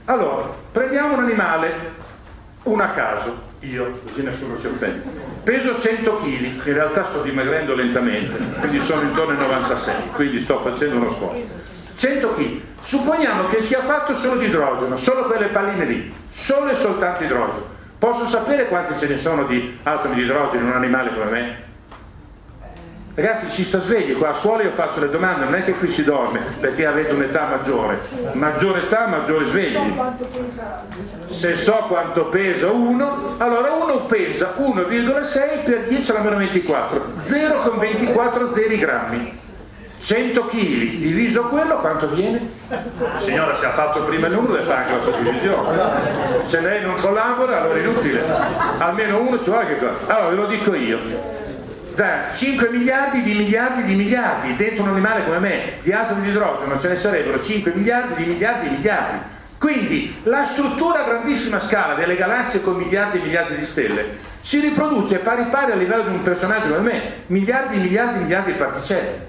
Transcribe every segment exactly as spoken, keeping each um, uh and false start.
Allora, prendiamo un animale, uno a caso, io, così nessuno si offende. Peso cento chili, in realtà sto dimagrendo lentamente, quindi sono intorno ai novantasei, quindi sto facendo uno sforzo. cento chili. Supponiamo che sia fatto solo di idrogeno, solo quelle palline lì, solo e soltanto idrogeno. Posso sapere quanti ce ne sono di atomi di idrogeno in un animale come me? Ragazzi, ci sta svegli, qua a scuola io faccio le domande, non è che qui si dorme perché avete un'età maggiore, maggiore età, maggiore svegli. Se so quanto pesa uno, allora uno pesa uno virgola sei per dieci alla meno ventiquattro, zero virgola ventiquattro zeri grammi. cento chili diviso quello quanto viene? Signora, se ha fatto prima il numero deve fare anche la suddivisione. Se lei non collabora allora è inutile, almeno uno ci vuole che cosa. Allora ve lo dico io, da cinque miliardi di miliardi di miliardi dentro un animale come me di atomi di idrogeno ce ne sarebbero cinque miliardi di miliardi di miliardi. Quindi la struttura a grandissima scala delle galassie con miliardi e miliardi di stelle si riproduce pari pari a livello di un personaggio come me, miliardi e miliardi e miliardi di particelle.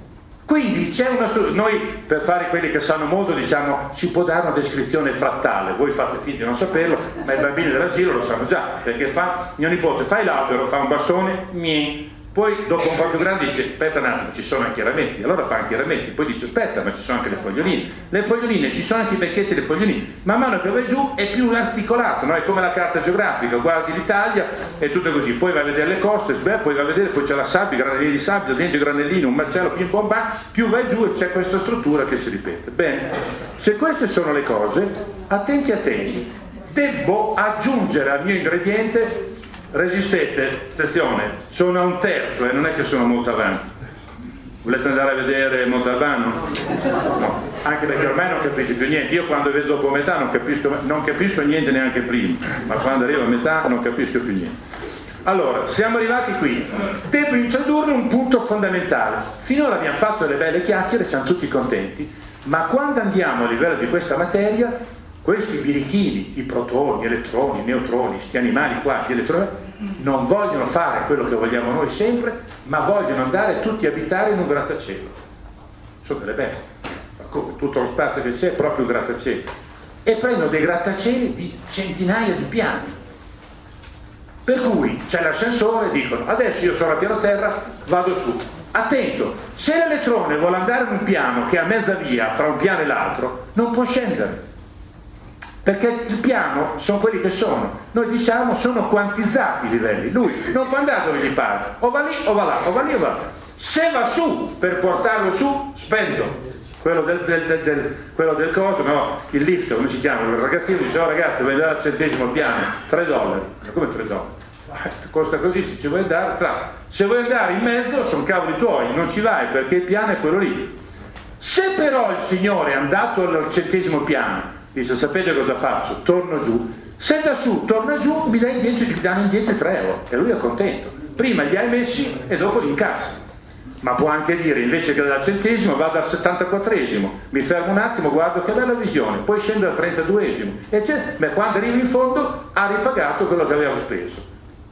Quindi c'è una, noi per fare quelli che sanno molto diciamo si può dare una descrizione frattale, voi fate finta di non saperlo, ma i bambini dell'asilo lo sanno già, perché fa, mio nipote fai l'albero, fa un bastone, mie. Poi dopo un po' più grande dice aspetta un attimo, ci sono anche i rametti, allora fa anche i rametti, poi dice aspetta ma ci sono anche le foglioline, le foglioline, ci sono anche i becchetti delle foglioline, man mano che vai giù è più articolato, no? È come la carta geografica, guardi l'Italia e tutto così, poi vai a vedere le coste, beh, poi vai a vedere, poi c'è la sabbia, i granelli di sabbia, dentro i granellini, un macello, più in più vai giù e c'è questa struttura che si ripete. Bene, se queste sono le cose, attenti attenti, devo aggiungere al mio ingrediente. Resistete, attenzione, sono a un terzo e eh, non è che sono molto avanti. Volete andare a vedere Montalbano? No, anche perché ormai non capite più niente. Io quando vedo dopo metà non capisco, non capisco niente neanche prima, ma quando arrivo a metà non capisco più niente. Allora, siamo arrivati qui. Devo introdurre un punto fondamentale. Finora abbiamo fatto delle belle chiacchiere, siamo tutti contenti, ma quando andiamo a livello di questa materia, questi birichini, i protoni, elettroni, neutroni, sti animali qua, gli elettroni, non vogliono fare quello che vogliamo noi sempre, ma vogliono andare tutti a abitare in un grattacielo. Sono delle bestie, ma come tutto lo spazio che c'è è proprio un grattacielo. E prendono dei grattacieli di centinaia di piani. Per cui c'è l'ascensore e dicono adesso io sono a piano terra, vado su. Attento, se l'elettrone vuole andare in un piano che è a mezza via fra un piano e l'altro, non può scendere. Perché il piano sono quelli che sono, noi diciamo sono quantizzati i livelli, lui non può andare dove gli pare, o va lì o va là, o va lì o va là. Se va su per portarlo su, spendo quello del, del, del, del, quello del coso, no, il lift, come si chiama? Il ragazzino dice oh ragazzi vuoi andare al centesimo piano, tre dollari, ma come tre dollari? Costa così, se ci vuoi andare, tra. Se vuoi andare in mezzo sono cavoli tuoi, non ci vai perché il piano è quello lì. Se però il signore è andato al centesimo piano, dice sapete cosa faccio? Torno giù. Se da su torna giù mi dai indietro, gli danno indietro tre euro e lui è contento. Prima li hai messi e dopo li incassi. Ma può anche dire invece che dal centesimo vado al settantaquattresimo, mi fermo un attimo, guardo che bella visione, poi scendo al trentaduesimo e beh, quando arrivo in fondo ha ripagato quello che aveva speso.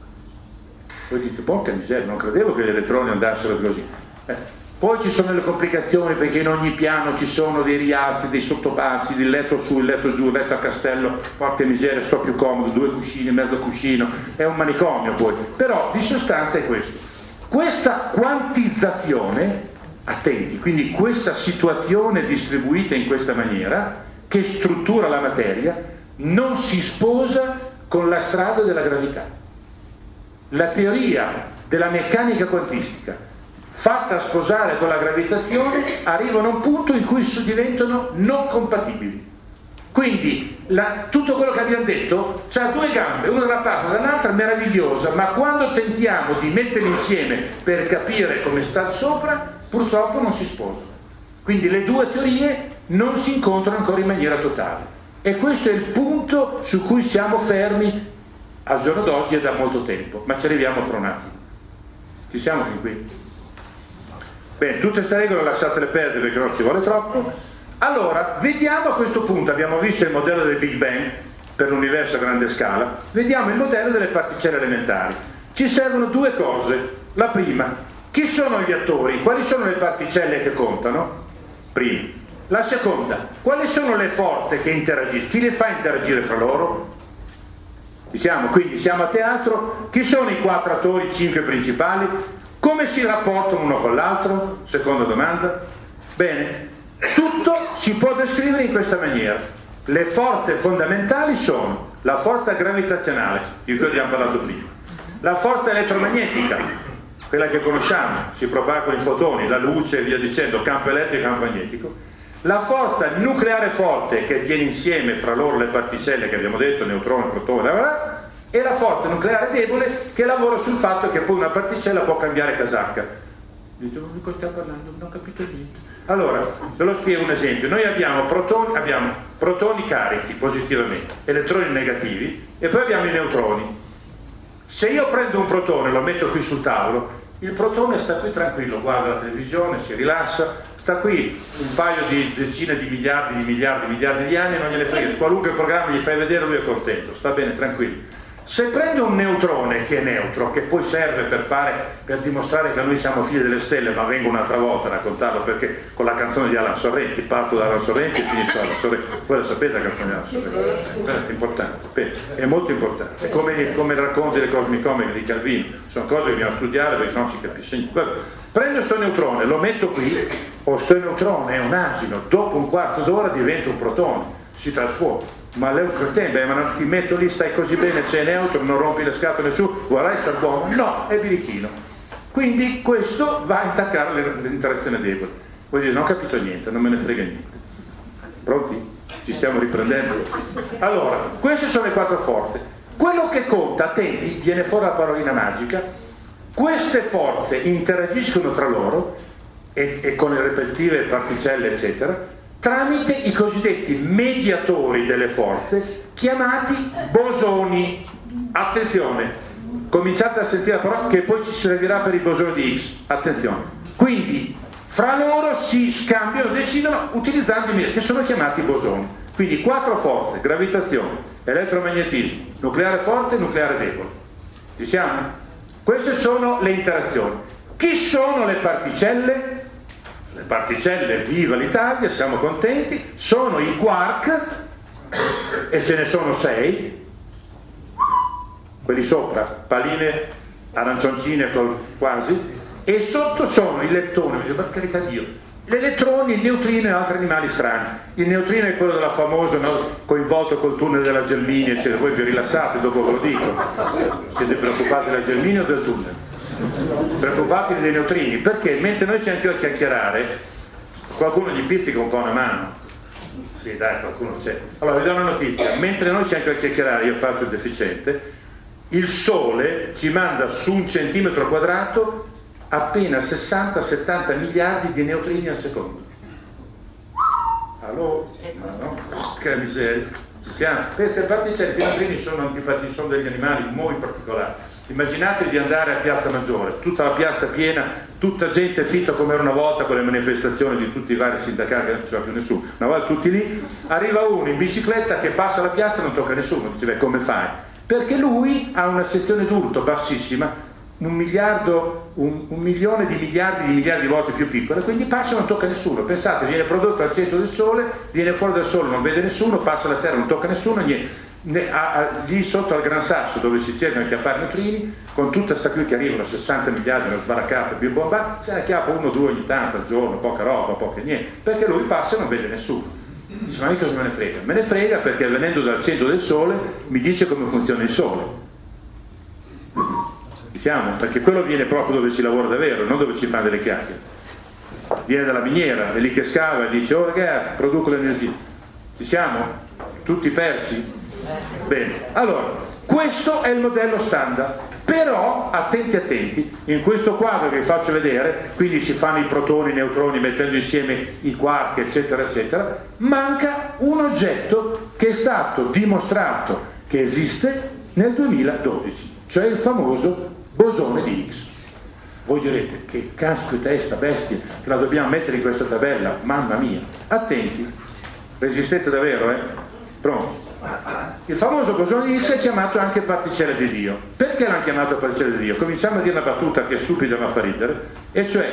Voi dite porca miseria, non credevo che gli elettroni andassero così. Eh. Poi ci sono le complicazioni perché in ogni piano ci sono dei rialzi, dei sottopassi, il letto su, il letto giù, il letto a castello, porca miseria, sto più comodo, due cuscini, mezzo cuscino, è un manicomio poi. Però di sostanza è questo. Questa quantizzazione, attenti, quindi questa situazione distribuita in questa maniera, che struttura la materia, non si sposa con la strada della gravità. La teoria della meccanica quantistica fatta sposare con la gravitazione arrivano a un punto in cui diventano non compatibili. Quindi la, tutto quello che abbiamo detto ha due gambe, una da una parte e dall'altra, meravigliosa, ma quando tentiamo di metterli insieme per capire come sta sopra, purtroppo non si sposano. Quindi le due teorie non si incontrano ancora in maniera totale. E questo è il punto su cui siamo fermi al giorno d'oggi e da molto tempo, ma ci arriviamo fra un attimo. Ci siamo fin qui? Bene, tutte queste regole lasciatele perdere perché non ci vuole troppo. Allora, vediamo a questo punto, abbiamo visto il modello del Big Bang per l'universo a grande scala, vediamo il modello delle particelle elementari. Ci servono due cose. La prima, chi sono gli attori? Quali sono le particelle che contano? Prima. La seconda, quali sono le forze che interagiscono? Chi le fa interagire fra loro? Diciamo, quindi siamo a teatro, chi sono i quattro attori, i cinque principali? Come si rapportano uno con l'altro? Seconda domanda. Bene, tutto si può descrivere in questa maniera. Le forze fondamentali sono la forza gravitazionale, di cui abbiamo parlato prima, la forza elettromagnetica, quella che conosciamo, si propagano i fotoni, la luce e via dicendo, campo elettrico e campo magnetico, la forza nucleare forte che tiene insieme fra loro le particelle che abbiamo detto, neutrone, protone, e la forza nucleare debole che lavora sul fatto che poi una particella può cambiare casacca. Dite, di cosa stai parlando? Non ho capito niente. Allora, ve lo spiego un esempio. Noi abbiamo protoni, abbiamo protoni carichi positivamente, elettroni negativi e poi abbiamo i neutroni. Se io prendo un protone e lo metto qui sul tavolo, il protone sta qui tranquillo, guarda la televisione, si rilassa, sta qui un paio di decine di miliardi di miliardi di miliardi di anni e non gliene frega, qualunque programma gli fai vedere lui è contento, sta bene, tranquillo. Se prendo un neutrone che è neutro, che poi serve per fare, per dimostrare che noi siamo figli delle stelle, ma vengo un'altra volta a raccontarlo perché con la canzone di Alan Sorrenti, parto da Alan Sorrenti e finisco Alan Sorrenti. Voi la sapete la canzone di Alan Sorrenti? È importante, è molto importante. È come, come racconti le Cosmic Comic di Calvino, sono cose che dobbiamo studiare perché sennò si capisce niente. Prendo sto neutrone, lo metto qui, o sto neutrone è un asino, dopo un quarto d'ora diventa un protone, si trasforma. Ma lei è un cretino, beh, ma non ti metto lì, stai così bene, sei neutro, non rompi le scatole su, guarda, sta buono. No, è birichino. Quindi questo va a intaccare l'interazione debole. Vuol dire, non ho capito niente, non me ne frega niente. Pronti? Ci stiamo riprendendo? Allora, queste sono le quattro forze. Quello che conta, attenti, viene fuori la parolina magica, queste forze interagiscono tra loro e, e con le rispettive particelle, eccetera, tramite i cosiddetti mediatori delle forze chiamati bosoni. Attenzione, cominciate a sentire la parola che poi ci servirà per i bosoni di Higgs. Attenzione, quindi fra loro si scambiano, decidono utilizzando i mediatori che sono chiamati bosoni. Quindi quattro forze: gravitazione, elettromagnetismo, nucleare forte e nucleare debole. Ci siamo? Queste sono le interazioni. Chi sono le particelle? Le particelle, viva l'Italia, siamo contenti, sono i quark, e ce ne sono sei, quelli sopra, palline arancioncine quasi, e sotto sono i leptoni, per carità di Dio, gli elettroni, il neutrino e altri animali strani. Il neutrino è quello della famosa, no, coinvolto col tunnel della Gelmini, eccetera. Voi vi rilassate, dopo ve lo dico. Siete preoccupati della Gelmini o del tunnel? Preoccupati dei neutrini, perché mentre noi siamo qui a chiacchierare qualcuno gli pizzica un po' una mano. Sì, dai, qualcuno c'è. Allora vi do una notizia: mentre noi siamo qui a chiacchierare, io faccio il deficiente, il Sole ci manda su un centimetro quadrato appena sessanta settanta miliardi di neutrini al secondo. Allora, ma no, che miseria. Ci siamo. Queste particelle di neutrini sono antipatici, sono degli animali molto particolari. Immaginate di andare a Piazza Maggiore, tutta la piazza piena, tutta gente fitta come era una volta con le manifestazioni di tutti i vari sindacati, che non c'era più nessuno, una volta tutti lì, arriva uno in bicicletta che passa la piazza e non tocca nessuno, dice, beh, come fai? Perché lui ha una sezione d'urto bassissima, un miliardo, un, un milione di miliardi di miliardi di volte più piccola, quindi passa e non tocca nessuno. Pensate, viene prodotto al centro del Sole, viene fuori dal Sole, non vede nessuno, passa la Terra, non tocca nessuno, niente. Ne, a, a, lì sotto al Gran Sasso, dove si cercano di chiappare neutrini, con tutta sta qui che arrivano sessanta miliardi, uno sbaraccato più bomba, se ne chiappa uno o due ogni tanto al giorno, poca roba, poca niente, perché lui passa e non vede nessuno. Dice, ma io cosa me ne frega? Me ne frega perché venendo dal centro del Sole mi dice come funziona il Sole. Diciamo, perché quello viene proprio dove si lavora davvero, non dove si fanno delle chiacchiere. Viene dalla miniera, è lì che scava e dice, oh ragazzi, produco l'energia. Ci siamo? Tutti persi? Bene, allora, questo è il modello standard, però attenti attenti, in questo quadro che vi faccio vedere, quindi si fanno i protoni, i neutroni mettendo insieme i quark, eccetera, eccetera, manca un oggetto che è stato dimostrato che esiste nel duemiladodici, cioè il famoso bosone di Higgs. Voi direte, che caspita è sta bestia, che la dobbiamo mettere in questa tabella, mamma mia, attenti, resistete davvero, eh? Pronti? Il famoso bosone di Higgs è chiamato anche particella di Dio. Perché l'hanno chiamato particella di Dio? Cominciamo a dire una battuta che è stupida ma fa ridere, e cioè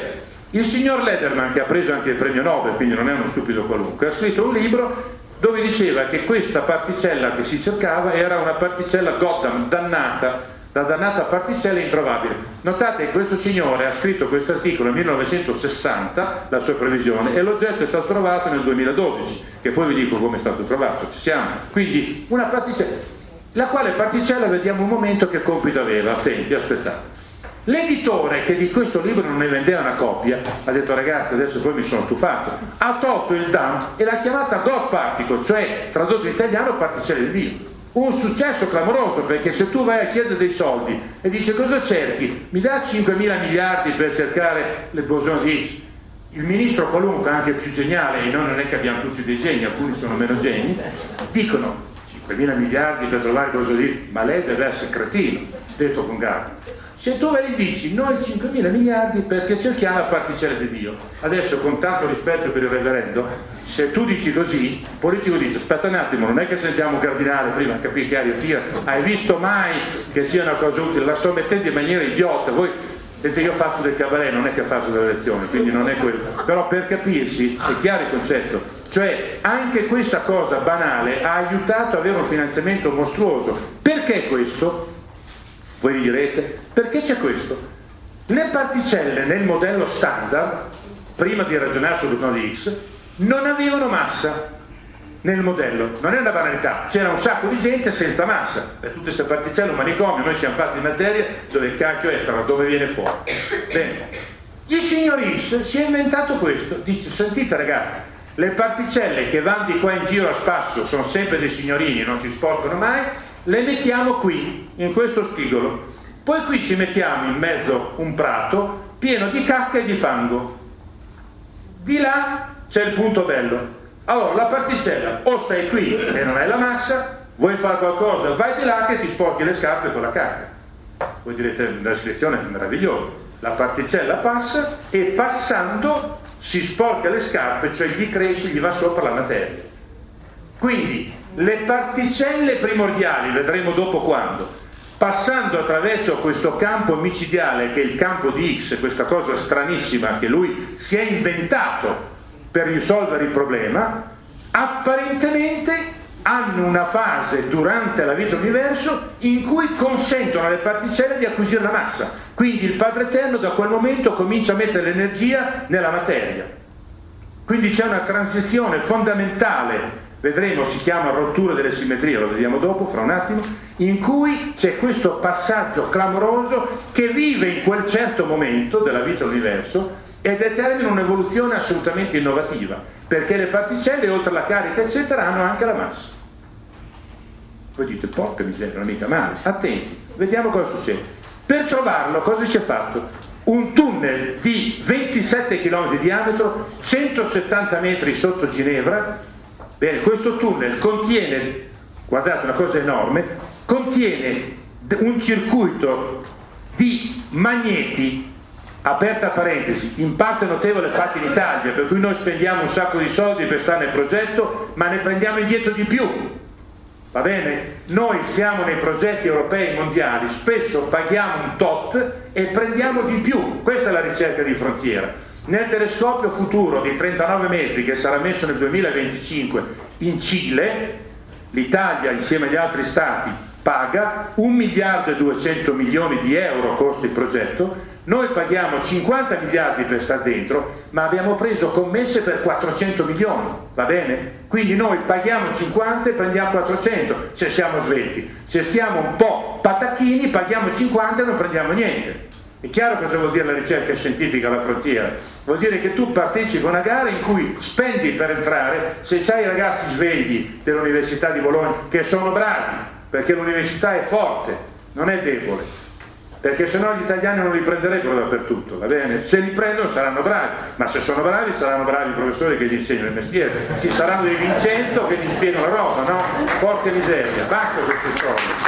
Il signor Lederman, che ha preso anche il premio Nobel, quindi non è uno stupido qualunque, ha scritto un libro dove diceva che questa particella che si cercava era una particella Goddam, dannata, la dannata particella introvabile. Notate che questo signore ha scritto questo articolo nel millenovecentosessanta, la sua previsione, e l'oggetto è stato trovato nel duemiladodici, che poi vi dico come è stato trovato, ci siamo. Quindi una particella, la quale particella vediamo un momento che compito aveva, attenti, aspettate. L'editore, che di questo libro non ne vendeva una copia, ha detto ragazzi adesso poi mi sono stufato, ha tolto il D A M e l'ha chiamata God Particle, cioè tradotto in italiano particelle di Dio. Un successo clamoroso, perché se tu vai a chiedere dei soldi e dici cosa cerchi, mi dà cinquemila miliardi per cercare le bosoni di Higgs, il ministro qualunque, anche più geniale, e noi non è che abbiamo tutti dei geni, alcuni sono meno geni, dicono cinquemila miliardi per trovare cosa di Higgs, ma lei deve essere cretino, detto con garbo. Se tu ve li dici noi cinquemila miliardi perché cerchiamo la particella di Dio, adesso con tanto rispetto per il reverendo, se tu dici così, il politico dice aspetta un attimo, non è che sentiamo un cardinale prima capire che aria tira, hai visto mai che sia una cosa utile, la sto mettendo in maniera idiota, voi vedete io faccio del cabaret, non è che faccio delle lezioni, quindi non è quello, però per capirsi è chiaro il concetto, cioè anche questa cosa banale ha aiutato ad avere un finanziamento mostruoso. Perché questo? Voi direte, perché c'è questo? Le particelle nel modello standard, prima di ragionare sul bosone di Higgs, non avevano massa nel modello, non è una banalità, c'era un sacco di gente senza massa, per tutte queste particelle un manicomio, noi siamo fatti in materia dove il cacchio è, da dove viene fuori. Bene, il signor Higgs si è inventato questo, dice sentite ragazzi, le particelle che vanno di qua in giro a spasso sono sempre dei signorini, non si sporcano mai, le mettiamo qui, in questo spigolo, poi qui ci mettiamo in mezzo un prato pieno di cacca e di fango, di là c'è il punto bello, allora la particella o stai qui e non hai la massa, vuoi fare qualcosa, vai di là che ti sporchi le scarpe con la cacca. Voi direte la selezione è meravigliosa, la particella passa e passando si sporca le scarpe, cioè gli cresce, gli va sopra la materia. Quindi le particelle primordiali, vedremo dopo quando, passando attraverso questo campo micidiale che è il campo di Higgs, questa cosa stranissima che lui si è inventato per risolvere il problema, apparentemente hanno una fase durante la vita dell'universo in cui consentono alle particelle di acquisire la massa. Quindi il Padre Eterno da quel momento comincia a mettere l'energia nella materia. Quindi c'è una transizione fondamentale, vedremo, si chiama rottura delle simmetrie, lo vediamo dopo, fra un attimo, in cui c'è questo passaggio clamoroso che vive in quel certo momento della vita dell'universo e determina un'evoluzione assolutamente innovativa, perché le particelle, oltre alla carica eccetera, hanno anche la massa. Voi dite, porca miseria, non è mica male. Attenti, vediamo cosa succede. Per trovarlo, cosa si è fatto? Un tunnel di ventisette chilometri di diametro, centosettanta metri sotto Ginevra. Bene, questo tunnel contiene, guardate una cosa enorme, contiene un circuito di magneti, aperta parentesi, in parte notevole fatti in Italia, per cui noi spendiamo un sacco di soldi per stare nel progetto, ma ne prendiamo indietro di più. Va bene? Noi siamo nei progetti europei mondiali, spesso paghiamo un tot e prendiamo di più. Questa è la ricerca di frontiera. Nel telescopio futuro di trentanove metri che sarà messo nel duemilaventicinque in Cile, l'Italia insieme agli altri stati paga un miliardo e duecento milioni di euro costa il progetto, noi paghiamo cinquanta miliardi per stare dentro, ma abbiamo preso commesse per quattrocento milioni, va bene? Quindi noi paghiamo cinquanta e prendiamo quattrocento, se siamo svelti. Se stiamo un po' patacchini, paghiamo cinquanta e non prendiamo niente. È chiaro cosa vuol dire la ricerca scientifica alla frontiera? Vuol dire che tu partecipi a una gara in cui spendi per entrare, se c'hai i ragazzi svegli dell'Università di Bologna, che sono bravi, perché l'università è forte, non è debole, perché sennò gli italiani non li prenderebbero dappertutto, va bene? Se li prendono saranno bravi, ma se sono bravi saranno bravi i professori che gli insegnano il mestiere, ci saranno dei Vincenzo che gli spiegano la roba, no? Porca miseria, basta queste storie.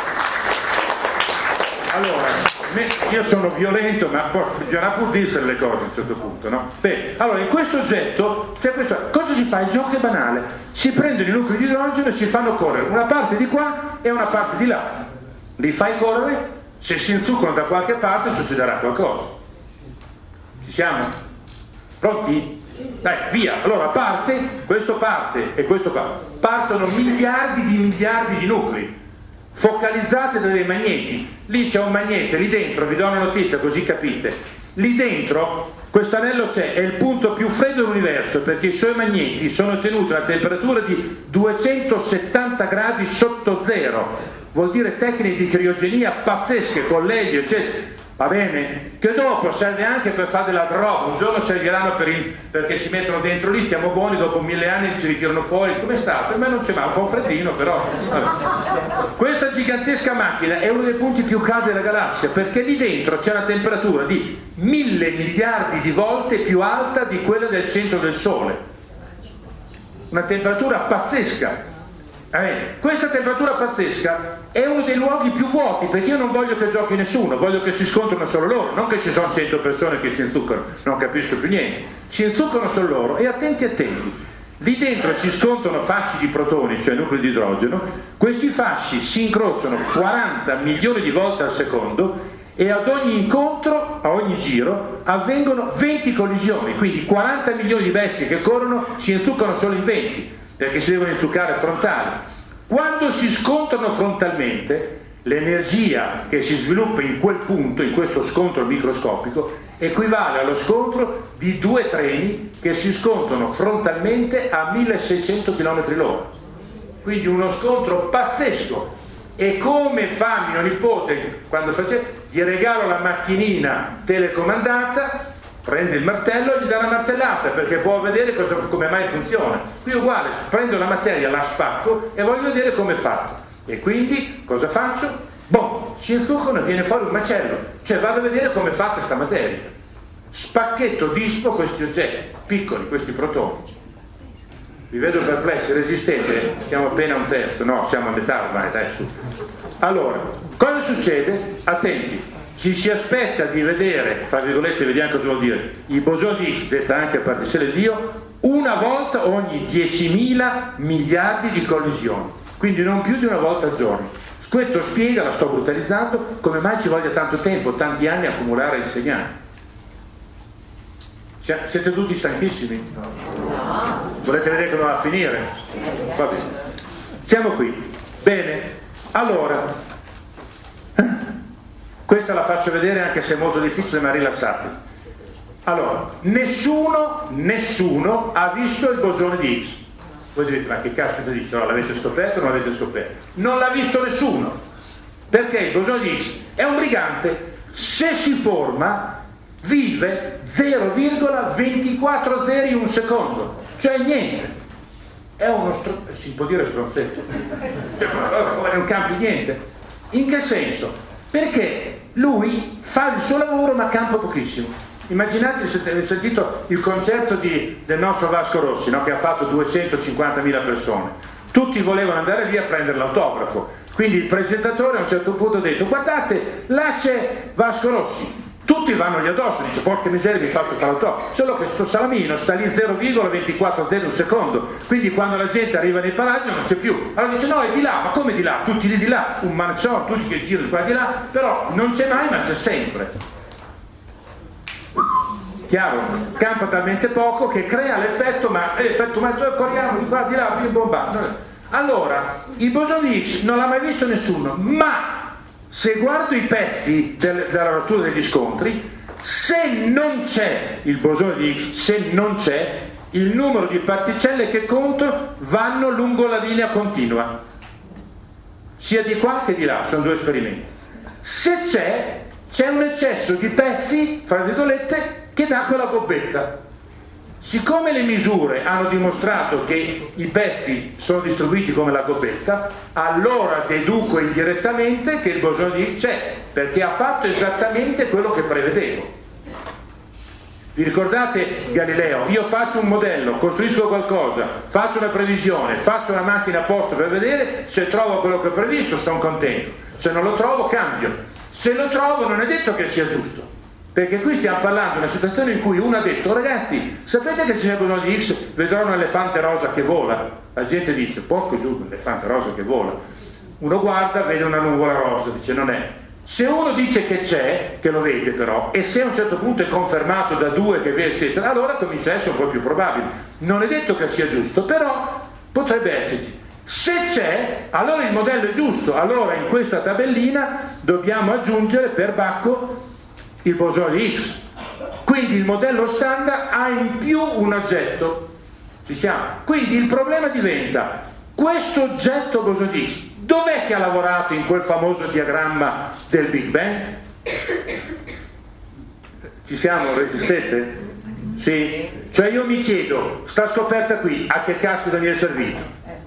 Allora, io sono violento, ma bisogna pur dirsene le cose a un certo punto, no? Beh, allora in questo oggetto c'è questo, cosa si fa? Il gioco è banale, si prendono i nuclei di idrogeno e si fanno correre una parte di qua e una parte di là, li fai correre, se si inzuccano da qualche parte succederà qualcosa. Ci siamo? Pronti? Dai, via. Allora parte, questo parte e questo parte. Partono miliardi di miliardi di nuclei, focalizzati da dei magneti. Lì c'è un magnete, lì dentro, vi do una notizia così capite. Lì dentro, questo anello c'è, è il punto più freddo dell'universo, perché i suoi magneti sono tenuti a una temperatura di duecentosettanta gradi sotto zero. Vuol dire tecniche di criogenia pazzesche, con l'elio, eccetera. Va bene? Che dopo serve anche per fare della droga, un giorno serviranno per il, perché ci mettono dentro lì, stiamo buoni, dopo mille anni ci ritirano fuori. Come sta? Per me non c'è mai, un po' freddino però. Vabbè. Questa gigantesca macchina è uno dei punti più caldi della galassia, perché lì dentro c'è una temperatura di mille miliardi di volte più alta di quella del centro del Sole. Una temperatura pazzesca. Eh, questa temperatura pazzesca è uno dei luoghi più vuoti, perché io non voglio che giochi nessuno, voglio che si scontrino solo loro, non che ci sono cento persone che si inzuccano, non capisco più niente, si inzuccano solo loro. E attenti attenti, lì dentro si scontrano fasci di protoni, cioè nuclei di idrogeno. Questi fasci si incrociano quaranta milioni di volte al secondo e ad ogni incontro, a ogni giro, avvengono venti collisioni, quindi quaranta milioni di bestie che corrono si inzuccano solo in venti, perché si devono inzuccare frontali. Quando si scontrano frontalmente, l'energia che si sviluppa in quel punto, in questo scontro microscopico, equivale allo scontro di due treni che si scontrano frontalmente a milleseicento chilometri l'ora. Quindi uno scontro pazzesco. E come fa mio nipote quando face, gli regalo la macchinina telecomandata, prende il martello e gli dà una martellata, perché può vedere cosa, come mai funziona. Qui è uguale, prendo la materia, la spacco e voglio vedere come è fatto. E quindi cosa faccio? Boh, si inzuccano e viene fuori un macello, cioè vado a vedere come è fatta questa materia. Spacchetto, dispo questi oggetti piccoli, questi protoni. Vi vedo perplessi, resistente, siamo appena a un terzo, no, siamo a metà ormai, dai su. Allora, cosa succede? Attenti. Ci si aspetta di vedere, tra virgolette, vediamo cosa vuol dire, i bosoni di Higgs, detta anche particelle di Dio, una volta ogni diecimila miliardi di collisioni, quindi non più di una volta al giorno. Questo spiega, la sto brutalizzando, come mai ci voglia tanto tempo, tanti anni a accumulare il segnale. Siete tutti stanchissimi? Volete vedere come va a finire? Va bene. Siamo qui. Bene. Allora, questa la faccio vedere anche se è molto difficile, ma rilassate. Allora, nessuno, nessuno ha visto il bosone di Higgs. Voi direte, ma che caspita dice? No, l'avete scoperto o non l'avete scoperto? Non l'ha visto nessuno. Perché il bosone di Higgs è un brigante. Se si forma, vive zero virgola ventiquattro zeri in un secondo. Cioè niente. È uno str- si può dire stronzetto. Non campi niente. In che senso? Perché lui fa il suo lavoro ma campa pochissimo. Immaginate se avete sentito il concerto di, del nostro Vasco Rossi, no? Che ha fatto duecentocinquantamila persone. Tutti volevano andare lì a prendere l'autografo. Quindi il presentatore a un certo punto ha detto: guardate, là c'è Vasco Rossi. Tutti vanno lì addosso, dice: porca miseria, mi faccio fare l'autografo. Solo che sto salamino sta lì zero virgola ventiquattro zeri un secondo, quindi quando la gente arriva nei paraggi non c'è più. Allora dice: no, è di là. Ma come di là? Tutti lì di là, un mancione, tutti che girano di qua e di là, però non c'è mai, ma c'è sempre. Chiaro? Campa talmente poco che crea l'effetto, ma eh, effetto, ma corriamo di qua di là, più bombato. Allora, il bosone di Higgs non l'ha mai visto nessuno, ma se guardo i pezzi del, della rottura degli scontri, se non c'è il bosone di Higgs, se non c'è, il numero di particelle che conto vanno lungo la linea continua, sia di qua che di là, sono due esperimenti. Se c'è, c'è un eccesso di pezzi, fra virgolette, che dà quella gobbetta. Siccome le misure hanno dimostrato che i pezzi sono distribuiti come la gobbetta, allora deduco indirettamente che il bosone di Higgs c'è, perché ha fatto esattamente quello che prevedevo. Vi ricordate Galileo? Io faccio un modello, costruisco qualcosa, faccio una previsione, faccio una macchina apposta per vedere, se trovo quello che ho previsto sono contento, se non lo trovo cambio, se lo trovo non è detto che sia giusto. Perché qui stiamo parlando di una situazione in cui uno ha detto: ragazzi, sapete che se c'è il bosone di Higgs vedrò un elefante rosa che vola? La gente dice: porco giù, un elefante rosa che vola. Uno guarda, vede una nuvola rosa, dice: non è. Se uno dice che c'è, che lo vede però, e se a un certo punto è confermato da due che vede eccetera, allora comincia a essere un po' più probabile. Non è detto che sia giusto, però potrebbe esserci. Se c'è, allora il modello è giusto. Allora in questa tabellina dobbiamo aggiungere per Bacco il bosone di Higgs. Quindi il modello standard ha in più un oggetto. Ci siamo? Quindi il problema diventa: questo oggetto bosone di Higgs dov'è che ha lavorato in quel famoso diagramma del Big Bang? Ci siamo? Resistete? Sì? Cioè io mi chiedo, sta scoperta qui a che caspita mi è servito?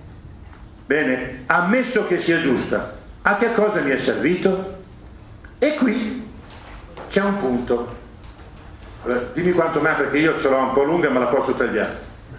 Bene, ammesso che sia giusta, a che cosa mi è servito? E qui c'è un punto. Dimmi quanto mai, perché io ce l'ho un po' lunga ma la posso tagliare.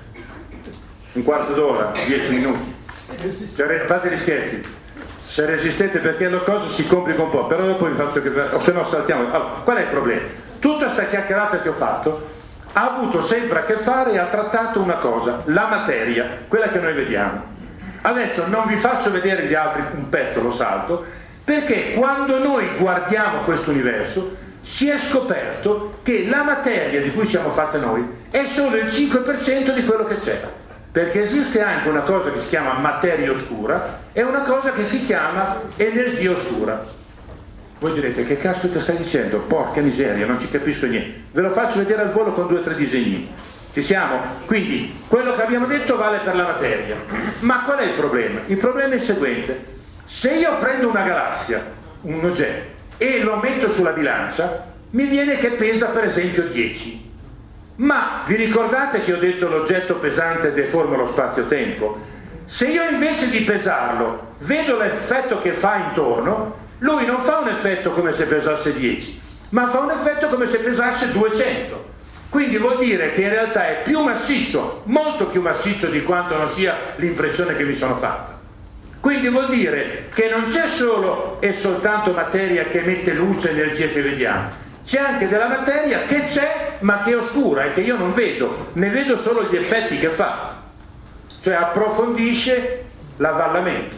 Un quarto d'ora, dieci minuti. Cioè, fate gli scherzi. Se resistete, perché la cosa si complica un po', però dopo vi faccio che, o se no saltiamo. Allora, qual è il problema? Tutta sta chiacchierata che ho fatto ha avuto sempre a che fare e ha trattato una cosa, la materia, quella che noi vediamo. Adesso non vi faccio vedere gli altri, un pezzo lo salto, perché quando noi guardiamo questo universo si è scoperto che la materia di cui siamo fatte noi è solo il cinque per cento di quello che c'è. Perché esiste anche una cosa che si chiama materia oscura e una cosa che si chiama energia oscura. Voi direte, che caspita stai dicendo? Porca miseria, non ci capisco niente. Ve lo faccio vedere al volo con due o tre disegni. Ci siamo? Quindi quello che abbiamo detto vale per la materia. Ma qual è il problema? Il problema è il seguente: se io prendo una galassia, un oggetto, e lo metto sulla bilancia, mi viene che pesa per esempio dieci. Ma vi ricordate che ho detto l'oggetto pesante deforma lo spazio-tempo? Se io invece di pesarlo vedo l'effetto che fa intorno, lui non fa un effetto come se pesasse dieci, ma fa un effetto come se pesasse duecento. Quindi vuol dire che in realtà è più massiccio, molto più massiccio di quanto non sia l'impressione che mi sono fatta. Quindi vuol dire che non c'è solo e soltanto materia che emette luce e energia che vediamo, c'è anche della materia che c'è ma che è oscura e che io non vedo, ne vedo solo gli effetti che fa, cioè approfondisce l'avvallamento.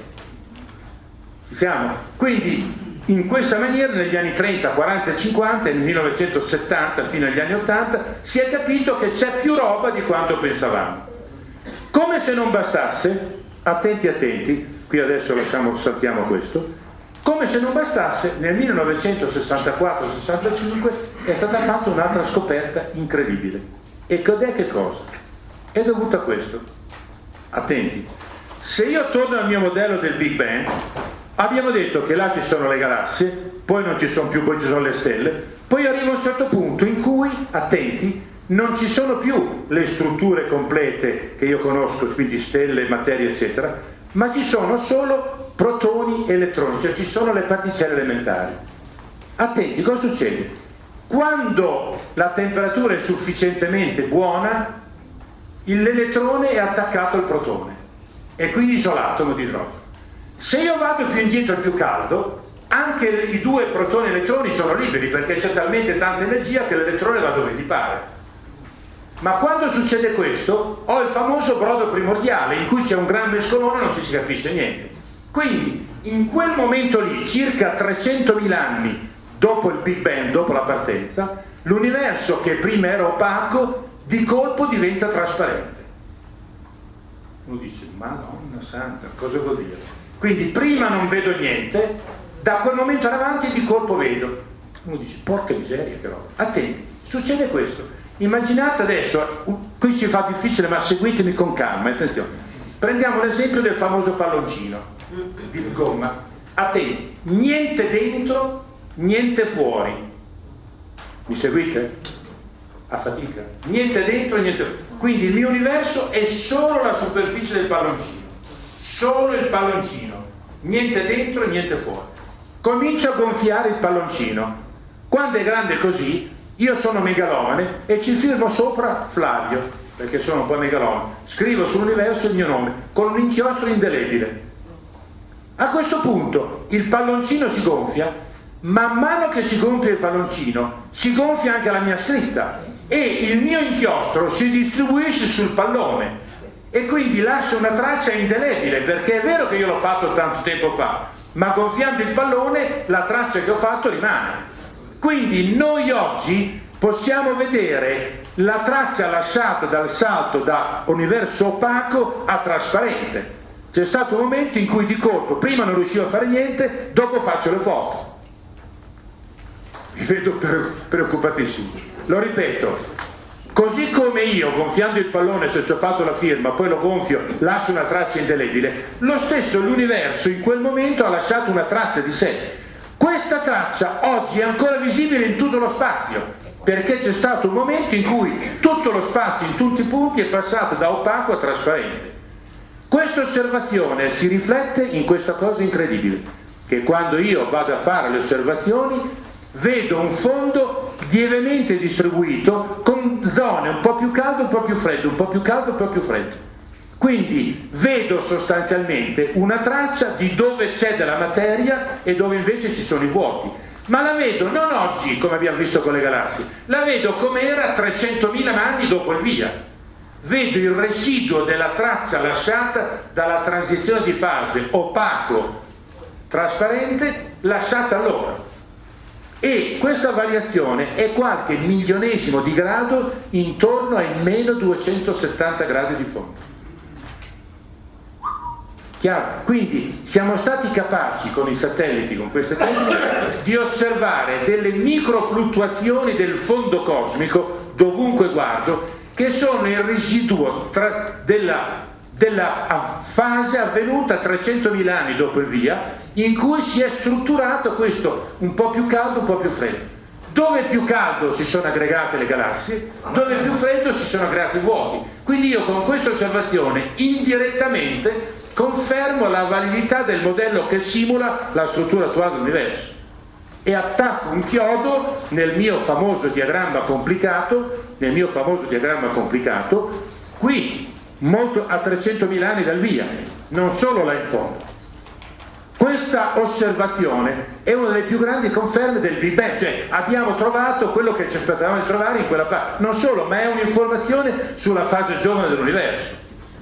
Ci siamo? Quindi in questa maniera negli anni trenta, quaranta e cinquanta e nel millenovecentosettanta fino agli anni ottanta si è capito che c'è più roba di quanto pensavamo. Come se non bastasse, attenti attenti, qui adesso lasciamo, saltiamo questo, come se non bastasse, nel millenovecentosessantaquattro sessantacinque è stata fatta un'altra scoperta incredibile. E cos'è che cosa? È dovuta a questo. Attenti. Se io torno al mio modello del Big Bang, abbiamo detto che là ci sono le galassie, poi non ci sono più, poi ci sono le stelle, poi arriva un certo punto in cui, attenti, non ci sono più le strutture complete che io conosco, quindi stelle, materia, eccetera, ma ci sono solo protoni e elettroni, cioè ci sono le particelle elementari. Attenti, cosa succede? Quando la temperatura è sufficientemente buona, l'elettrone è attaccato al protone e quindi isolato di idrogeno. Se io vado più indietro e più caldo, anche i due protoni e elettroni sono liberi, perché c'è talmente tanta energia che l'elettrone va dove gli pare. Ma quando succede questo, ho il famoso brodo primordiale, in cui c'è un gran mescolone e non ci si capisce niente. Quindi, in quel momento lì, circa trecentomila anni dopo il Big Bang, dopo la partenza, l'universo che prima era opaco, di colpo diventa trasparente. Uno dice, Madonna Santa, cosa vuol dire? Quindi prima non vedo niente, da quel momento in avanti di colpo vedo. Uno dice, porca miseria che roba. Attenti, succede questo. Immaginate adesso, qui ci fa difficile ma seguitemi con calma, attenzione. Prendiamo l'esempio del famoso palloncino di gomma. Attenti, niente dentro, niente fuori. Mi seguite? A fatica. Niente dentro e niente fuori. Quindi il mio universo è solo la superficie del palloncino. Solo il palloncino. Niente dentro e niente fuori. Comincio a gonfiare il palloncino. Quando è grande così, io sono megalomane e ci firmo sopra Flavio, perché sono un po' megalomane. Scrivo sull'universo il mio nome, con un inchiostro indelebile. A questo punto il palloncino si gonfia, man mano che si gonfia il palloncino, si gonfia anche la mia scritta e il mio inchiostro si distribuisce sul pallone e quindi lascia una traccia indelebile, perché è vero che io l'ho fatto tanto tempo fa, ma gonfiando il pallone la traccia che ho fatto rimane. Quindi noi oggi possiamo vedere la traccia lasciata dal salto da universo opaco a trasparente. C'è stato un momento in cui di colpo prima non riuscivo a fare niente, dopo faccio le foto. Mi vedo preoccupatissimo. Lo ripeto, così come io gonfiando il pallone, se ci ho fatto la firma, poi lo gonfio, lascio una traccia indelebile, lo stesso l'universo in quel momento ha lasciato una traccia di sé. Questa traccia oggi è ancora visibile in tutto lo spazio, perché c'è stato un momento in cui tutto lo spazio in tutti i punti è passato da opaco a trasparente. Questa osservazione si riflette in questa cosa incredibile, che quando io vado a fare le osservazioni vedo un fondo lievemente distribuito con zone un po' più calde, un po' più fredde, un po' più calde, un po' più fredde. Quindi vedo sostanzialmente una traccia di dove c'è della materia e dove invece ci sono i vuoti. Ma la vedo non oggi, come abbiamo visto con le galassie, la vedo come era trecentomila anni dopo il via. Vedo il residuo della traccia lasciata dalla transizione di fase opaco-trasparente lasciata allora. E questa variazione è qualche milionesimo di grado intorno ai meno duecentosettanta gradi di fondo. Chiaro? Quindi siamo stati capaci con i satelliti, con queste tecniche, di osservare delle microfluttuazioni del fondo cosmico dovunque guardo, che sono il residuo tra, della, della fase avvenuta trecentomila anni dopo il via, in cui si è strutturato questo un po' più caldo, un po' più freddo. Dove è più caldo si sono aggregate le galassie, dove è più freddo si sono aggregati i vuoti. Quindi io con questa osservazione indirettamente confermo la validità del modello che simula la struttura attuale dell'universo e attacco un chiodo nel mio famoso diagramma complicato, nel mio famoso diagramma complicato, qui molto a trecentomila anni dal via, non solo là in fondo. Questa osservazione è una delle più grandi conferme del Big Bang, cioè abbiamo trovato quello che ci aspettavamo di trovare in quella fase, non solo, ma è un'informazione sulla fase giovane dell'universo.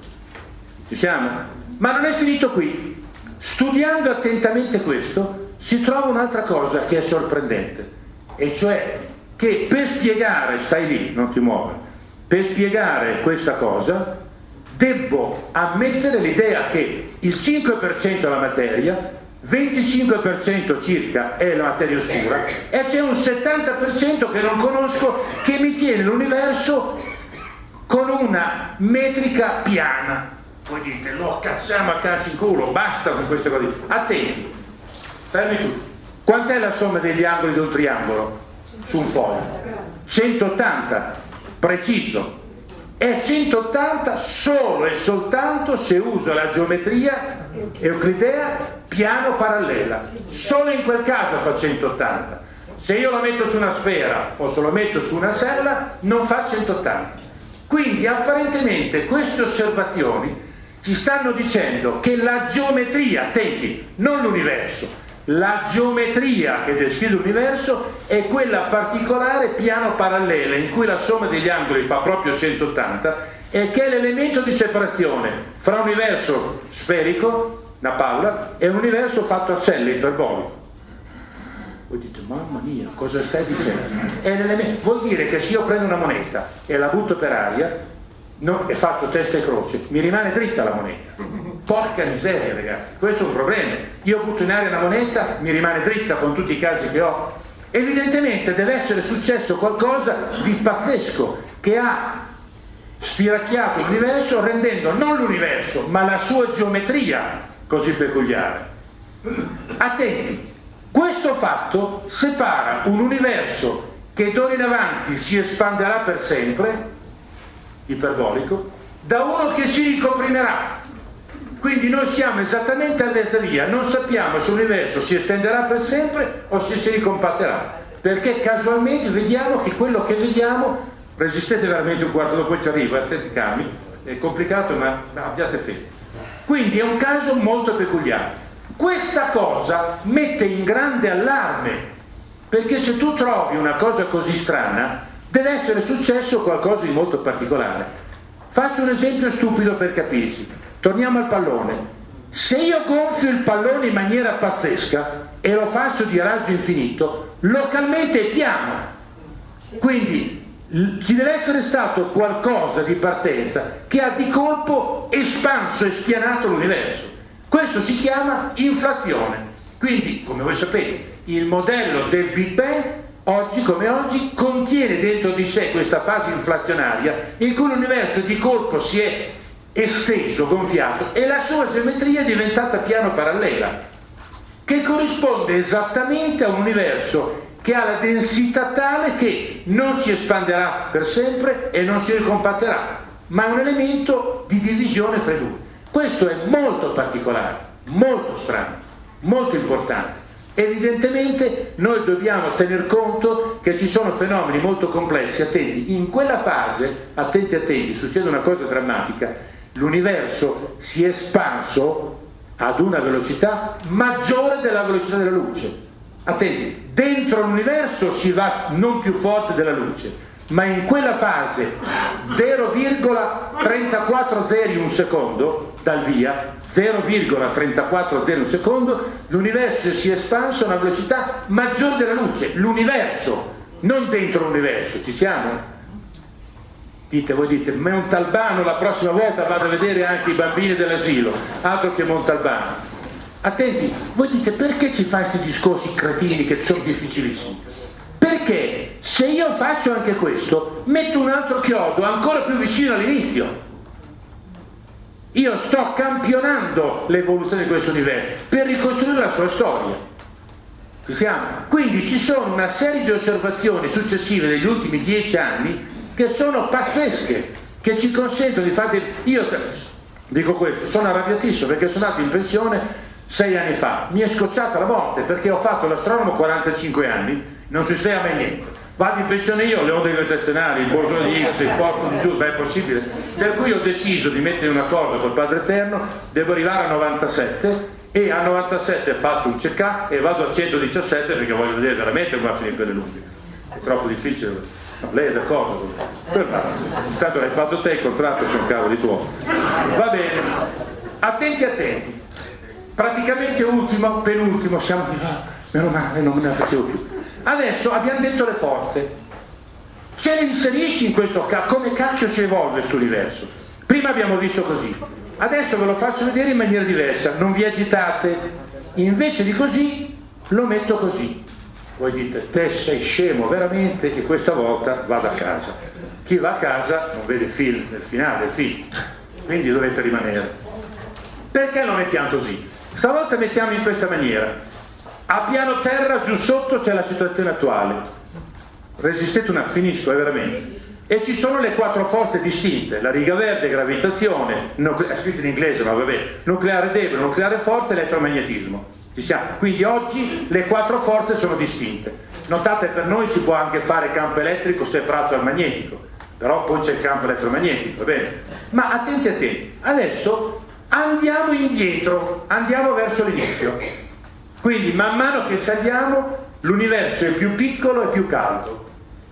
Ci siamo? Ma non è finito qui. Studiando attentamente questo si trova un'altra cosa che è sorprendente, e cioè che per spiegare, stai lì, non ti muovere, per spiegare questa cosa debbo ammettere l'idea che il cinque per cento è la materia, venticinque per cento circa è la materia oscura e c'è un settanta per cento che non conosco, che mi tiene l'universo con una metrica piana. Voi dite, lo cazziamo a calci in culo, basta con queste cose. Attenti, fermi tutti. Quant'è la somma degli angoli di un triangolo su un foglio? centottanta, preciso. È centottanta solo e soltanto se uso la geometria euclidea piano parallela. Solo in quel caso fa centottanta. Se io la metto su una sfera o se lo metto su una sella non fa centottanta. Quindi apparentemente queste osservazioni ci stanno dicendo che la geometria, attenti, non l'universo, la geometria che descrive l'universo è quella particolare piano parallela in cui la somma degli angoli fa proprio centottanta e che è l'elemento di separazione fra un universo sferico, una palla, e un universo fatto a selle, iperbolico. Voi dite, mamma mia, cosa stai dicendo? È l'elemento, vuol dire che se io prendo una moneta e la butto per aria, no, e faccio testa e croce, mi rimane dritta la moneta. Porca miseria, ragazzi, questo è un problema. Io butto in aria una moneta, mi rimane dritta con tutti i casi che ho. Evidentemente deve essere successo qualcosa di pazzesco che ha stiracchiato l'universo, rendendo non l'universo ma la sua geometria così peculiare. Attenti, questo fatto separa un universo che d'ora in avanti si espanderà per sempre, iperbolico, da uno che si ricomprimerà. Quindi noi siamo esattamente a mezza via, non sappiamo se l'universo si estenderà per sempre o se si ricompatterà, perché casualmente vediamo che quello che vediamo, resistete veramente un quarto dopo ci arrivo, attenti calmi, è complicato ma abbiate fede. Quindi è un caso molto peculiare. Questa cosa mette in grande allarme, perché se tu trovi una cosa così strana deve essere successo qualcosa di molto particolare. Faccio un esempio stupido per capirsi. Torniamo al pallone. Se io gonfio il pallone in maniera pazzesca e lo faccio di raggio infinito, localmente è piano. Quindi ci deve essere stato qualcosa di partenza che ha di colpo espanso e spianato l'universo. Questo si chiama inflazione. Quindi, come voi sapete, il modello del Big Bang, oggi come oggi, contiene dentro di sé questa fase inflazionaria in cui l'universo di colpo si è esteso, gonfiato, e la sua geometria è diventata piano parallela, che corrisponde esattamente a un universo che ha la densità tale che non si espanderà per sempre e non si ricompatterà, ma è un elemento di divisione fra i due. Questo è molto particolare, molto strano, molto importante. Evidentemente noi dobbiamo tener conto che ci sono fenomeni molto complessi. Attenti, in quella fase, attenti attenti, succede una cosa drammatica: l'universo si è espanso ad una velocità maggiore della velocità della luce. Attenti, dentro l'universo si va non più forte della luce, ma in quella fase zero virgola trentaquattro zeri un secondo dal via, zero virgola trentaquattro zeri un secondo, l'universo si è espanso a una velocità maggiore della luce. L'universo, non dentro l'universo, ci siamo? Dite, voi dite, ma è un talbano, la prossima volta vado a vedere anche i bambini dell'asilo, altro che Montalbano. Attenti, voi dite, perché ci fai questi discorsi cretini che sono difficilissimi? Perché se io faccio anche questo, metto un altro chiodo ancora più vicino all'inizio. Io sto campionando l'evoluzione di questo universo per ricostruire la sua storia. Ci siamo? Quindi ci sono una serie di osservazioni successive degli ultimi dieci anni che sono pazzesche, che ci consentono di fare. Io dico questo, sono arrabbiatissimo perché sono andato in pensione sei anni fa, mi è scocciata la morte perché ho fatto l'astronomo quarantacinque anni, non si sa mai niente. Vado in pensione io, le onde gravitazionali, il bosone di Higgs, il porto di giù, beh, è possibile. Per cui ho deciso di mettere un accordo col Padre Eterno, devo arrivare a novantasette e a novantasette faccio un check-up e vado a centodiciassette perché voglio vedere veramente come va a finire quelle lunghe. È troppo difficile. No, lei è d'accordo? Tanto l'hai fatto te, il contratto c'è un cavolo di tuo. Va bene, attenti attenti. Praticamente ultimo, penultimo, siamo di là, meno male, non me ne facevo più. Adesso abbiamo detto le forze. Se le inserisci in questo caso, come cacchio si evolve questo universo? Prima abbiamo visto così, adesso ve lo faccio vedere in maniera diversa, non vi agitate. Invece di così, lo metto così. Voi dite, te sei scemo veramente, e questa volta vado a casa. Chi va a casa non vede il film, nel finale il film, quindi dovete rimanere. Perché lo mettiamo così? Stavolta mettiamo in questa maniera: a piano terra giù sotto c'è la situazione attuale, resistete una, finisco, è veramente, e ci sono le quattro forze distinte, la riga verde, gravitazione, nucle- è scritto in inglese ma vabbè, nucleare debole, nucleare forte, elettromagnetismo. Ci siamo. Quindi oggi le quattro forze sono distinte. Notate, per noi si può anche fare campo elettrico separato dal magnetico, però poi c'è il campo elettromagnetico, va bene? Ma attenti attenti, adesso andiamo indietro, andiamo verso l'inizio. Quindi man mano che saliamo l'universo è più piccolo e più caldo.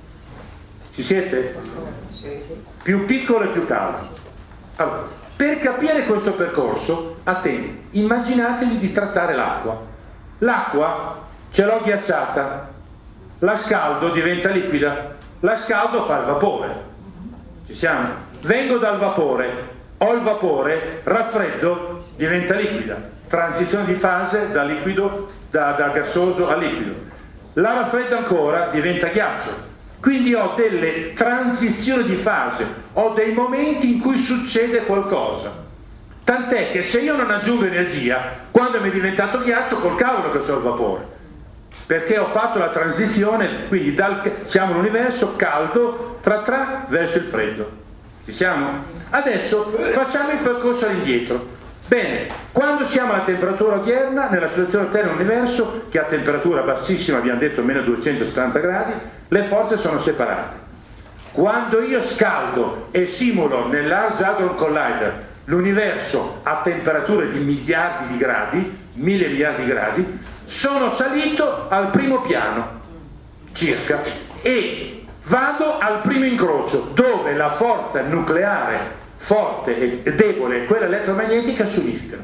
Ci siete? Più piccolo e più caldo. Allora, per capire questo percorso, attenti, immaginatevi di trattare l'acqua. L'acqua ce l'ho ghiacciata, la scaldo, diventa liquida, la scaldo, fa il vapore. Ci siamo? Vengo dal vapore, ho il vapore, raffreddo, diventa liquida, transizione di fase da liquido, da, da gassoso a liquido, la raffreddo ancora, diventa ghiaccio. Quindi ho delle transizioni di fase, ho dei momenti in cui succede qualcosa, tant'è che se io non aggiungo energia, quando mi è diventato ghiaccio, col cavolo che sono il vapore, perché ho fatto la transizione, quindi dal, siamo l'universo caldo tra tra verso il freddo. Ci siamo? Adesso facciamo il percorso all'indietro. Bene, quando siamo alla temperatura odierna, nella situazione interna dell'universo, che a temperatura bassissima abbiamo detto meno duecentosettanta gradi, le forze sono separate. Quando io scaldo e simulo nell'Large Hadron Collider l'universo a temperature di miliardi di gradi, mille miliardi di gradi, sono salito al primo piano, circa, e vado al primo incrocio, dove la forza nucleare forte e debole e quella elettromagnetica si unificano.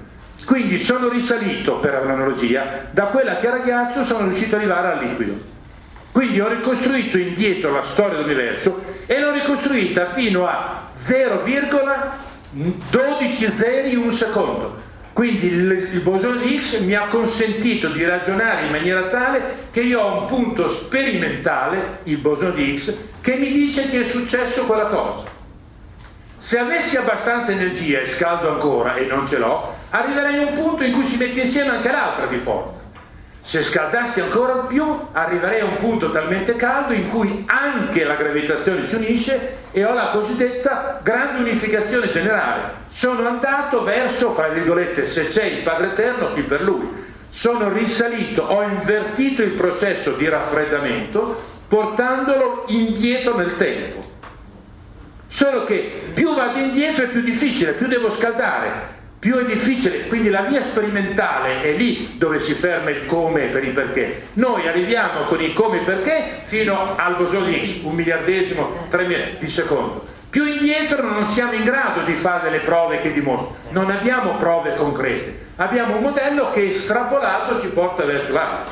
Quindi sono risalito, per un'analogia, da quella che era ghiaccio sono riuscito ad arrivare al liquido. Quindi ho ricostruito indietro la storia dell'universo e l'ho ricostruita fino a zero virgola dodici zeri un secondo. Quindi il, il bosone di Higgs mi ha consentito di ragionare in maniera tale che io ho un punto sperimentale, il bosone di Higgs, che mi dice che è successo quella cosa. Se avessi abbastanza energia e scaldo ancora, e non ce l'ho, arriverei a un punto in cui si mette insieme anche l'altra di forza. Se scaldassi ancora più, arriverei a un punto talmente caldo in cui anche la gravitazione si unisce e ho la cosiddetta grande unificazione generale. Sono andato verso, fra virgolette, se c'è il Padre Eterno, chi per lui. Sono risalito, ho invertito il processo di raffreddamento portandolo indietro nel tempo. Solo che più vado indietro è più difficile, più devo scaldare, più è difficile, quindi la via sperimentale è lì dove si ferma il come per il perché. Noi arriviamo con il come e perché fino al bosone di Higgs, un miliardesimo, tre miliardi di secondo. Più indietro non siamo in grado di fare delle prove che dimostrano, non abbiamo prove concrete, abbiamo un modello che estrapolato ci porta verso l'altro.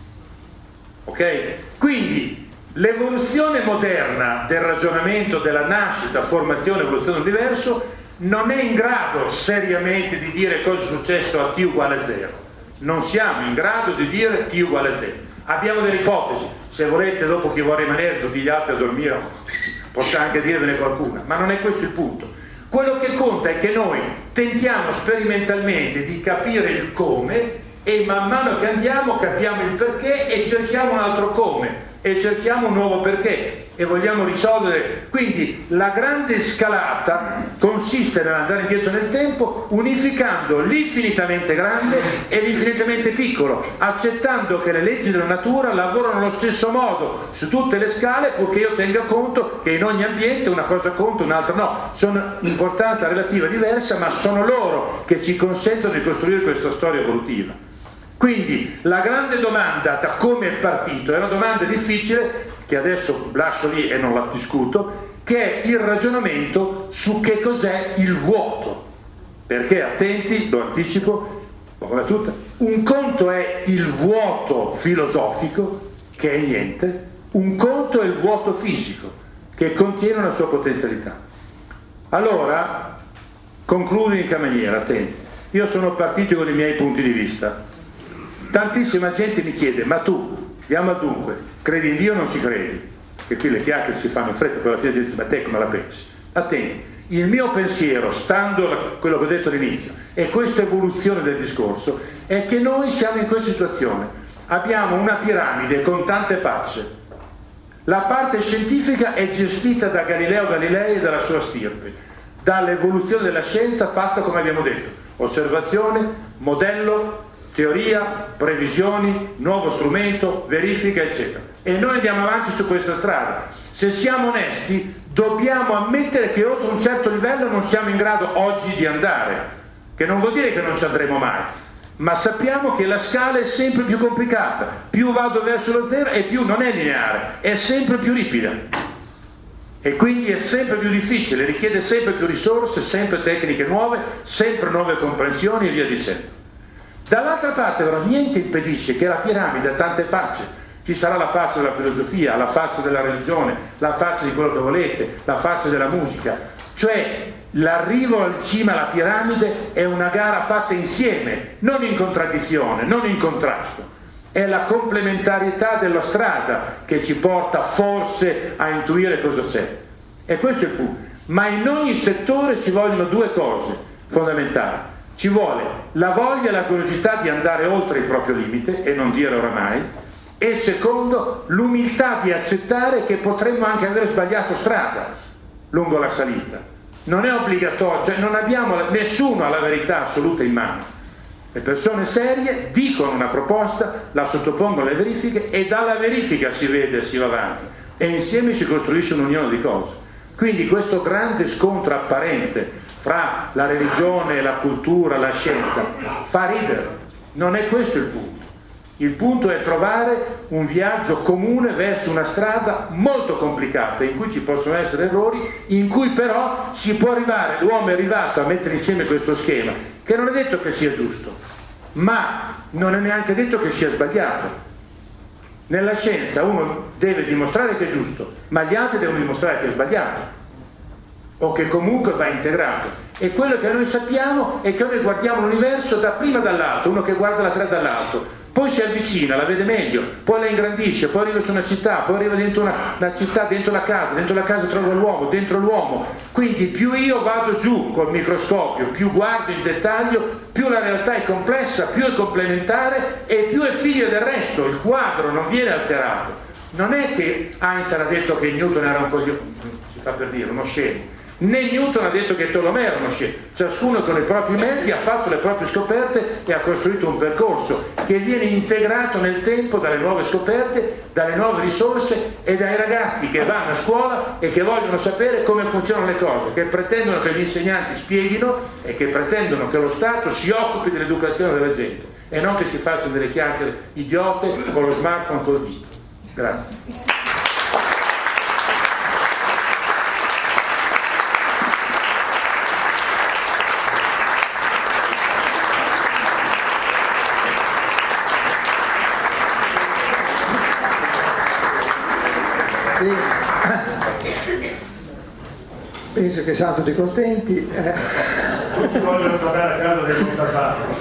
Ok? Quindi l'evoluzione moderna del ragionamento della nascita, formazione, evoluzione dell'universo non è in grado seriamente di dire cosa è successo a t uguale a zero. Non siamo in grado di dire t uguale a zero. Abbiamo delle ipotesi, se volete dopo chi vuole rimanere tutti gli altri a dormire posso anche dirvene qualcuna, ma non è questo il punto. Quello che conta è che noi tentiamo sperimentalmente di capire il come e man mano che andiamo capiamo il perché e cerchiamo un altro come e cerchiamo un nuovo perché e vogliamo risolvere. Quindi la grande scalata consiste nell'andare indietro nel tempo unificando l'infinitamente grande e l'infinitamente piccolo, accettando che le leggi della natura lavorano allo stesso modo su tutte le scale, purché io tenga conto che in ogni ambiente una cosa conta, un'altra no, sono importanza relativa diversa, ma sono loro che ci consentono di costruire questa storia evolutiva. Quindi la grande domanda da come è partito è una domanda difficile che adesso lascio lì e non la discuto, che è il ragionamento su che cos'è il vuoto, perché attenti, lo anticipo, come tutta, un conto è il vuoto filosofico che è niente, un conto è il vuoto fisico che contiene una sua potenzialità. Allora concludo in che maniera, attenti, io sono partito con i miei punti di vista. Tantissima gente mi chiede, ma tu, andiamo al dunque, credi in Dio o non ci credi? Che qui le chiacchiere si fanno in fretta, poi alla fine dice, ma te come la pensi? Attenti, il mio pensiero, stando a quello che ho detto all'inizio, e questa evoluzione del discorso, è che noi siamo in questa situazione. Abbiamo una piramide con tante facce. La parte scientifica è gestita da Galileo Galilei e dalla sua stirpe, dall'evoluzione della scienza fatta come abbiamo detto, osservazione, modello, teoria, previsioni, nuovo strumento, verifica, eccetera. E noi andiamo avanti su questa strada. Se siamo onesti, dobbiamo ammettere che oltre un certo livello non siamo in grado oggi di andare, che non vuol dire che non ci andremo mai, ma sappiamo che la scala è sempre più complicata. Più vado verso lo zero e più non è lineare, è sempre più ripida. E quindi è sempre più difficile, richiede sempre più risorse, sempre tecniche nuove, sempre nuove comprensioni e via di sé. Dall'altra parte però niente impedisce che la piramide ha tante facce, ci sarà la faccia della filosofia, la faccia della religione, la faccia di quello che volete, la faccia della musica, cioè l'arrivo al cima alla piramide è una gara fatta insieme, non in contraddizione, non in contrasto, è la complementarietà della strada che ci porta forse a intuire cosa c'è, e questo è il punto. Ma in ogni settore ci vogliono due cose fondamentali. Ci vuole la voglia e la curiosità di andare oltre il proprio limite e non dire oramai, e secondo l'umiltà di accettare che potremmo anche aver sbagliato strada lungo la salita. Non è obbligatorio, cioè non abbiamo, nessuno ha la verità assoluta in mano. Le persone serie dicono una proposta, la sottopongono alle verifiche e dalla verifica si vede e si va avanti e insieme si costruisce un'unione di cose. Quindi questo grande scontro apparente fra la religione, la cultura, la scienza fa ridere, non è questo il punto. Il punto è trovare un viaggio comune verso una strada molto complicata, in cui ci possono essere errori, in cui però si può arrivare, l'uomo è arrivato a mettere insieme questo schema, che non è detto che sia giusto, ma non è neanche detto che sia sbagliato. Nella scienza uno deve dimostrare che è giusto, ma gli altri devono dimostrare che è sbagliato, o che comunque va integrato. E quello che noi sappiamo è che noi guardiamo l'universo da prima dall'alto, uno che guarda la Terra dall'alto, poi si avvicina, la vede meglio, poi la ingrandisce, poi arriva su una città, poi arriva dentro una, una città, dentro la casa, dentro la casa trova l'uomo, dentro l'uomo. Quindi più io vado giù col microscopio, più guardo in dettaglio, più la realtà è complessa, più è complementare e più è figlia del resto. Il quadro non viene alterato. Non è che Einstein ha detto che Newton era un coglione, si fa per dire, uno scemo. Né Newton ha detto che Tolomeo era uno scemo. Ciascuno con i propri mezzi ha fatto le proprie scoperte e ha costruito un percorso che viene integrato nel tempo dalle nuove scoperte, dalle nuove risorse e dai ragazzi che vanno a scuola e che vogliono sapere come funzionano le cose, che pretendono che gli insegnanti spieghino e che pretendono che lo Stato si occupi dell'educazione della gente e non che si facciano delle chiacchiere idiote con lo smartphone col dito. Grazie. Penso che siamo tutti contenti. Eh. Tutti vogliono tornare a casa del contattato.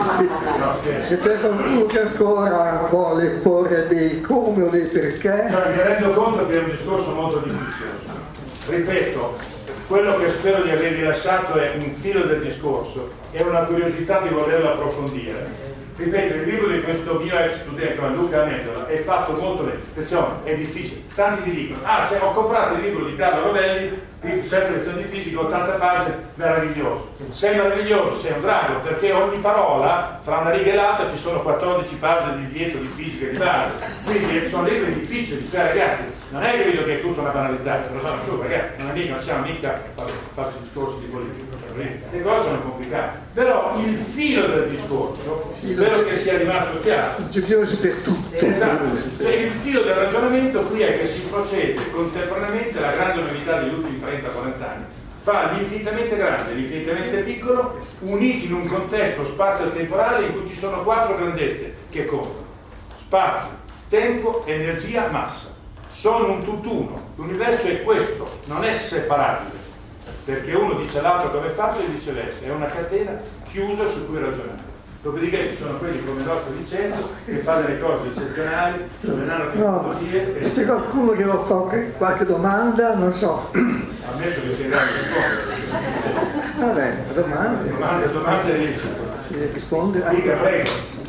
Se c'è qualcuno che ancora vuole porre dei come o dei perché. Cioè, mi rendo conto che è un discorso molto difficile. Ripeto, quello che spero di avervi lasciato è un filo del discorso e una curiosità di volerlo approfondire. Ripeto, il libro di questo mio ex studente, Luca Amendola, è fatto molto bene. Attenzione, è difficile. Tanti mi dicono, ah, cioè, ho comprato il libro di Carlo Rovelli, sette lezioni di fisica, ottanta pagine, meraviglioso. Sei meraviglioso, sei un drago, perché ogni parola, fra una riga e l'altra, ci sono quattordici pagine di dietro di fisica di base. Quindi sono libri difficili, cioè ragazzi, non è capito che è tutta una banalità, lo sono su, ragazzi, non, è mica, non siamo mica, faccio discorsi di politica, le cose sono complicate. Però il filo del discorso, sì, spero che sia rimasto chiaro. Giochiosi per tutto. Esatto, cioè, il filo del ragionamento qui è che si procede contemporaneamente, la grande novità degli ultimi trenta quaranta anni, fa l'infinitamente grande e l'infinitamente piccolo uniti in un contesto spazio-temporale in cui ci sono quattro grandezze che contano: spazio, tempo, energia, massa. Sono un tutt'uno. L'universo è questo, non è separabile, perché uno dice l'altro come è fatto e viceversa, è una catena chiusa su cui ragionare. Dopodiché ci sono quelli come il nostro Vincenzo che fa delle cose eccezionali sulle nanotecnologie. No, c'è qualcuno che vuole fare qualche domanda, non so. Ammesso che sia in grado di rispondere. Va bene, domande. Domande, domande. Si risponde. Dica, prego.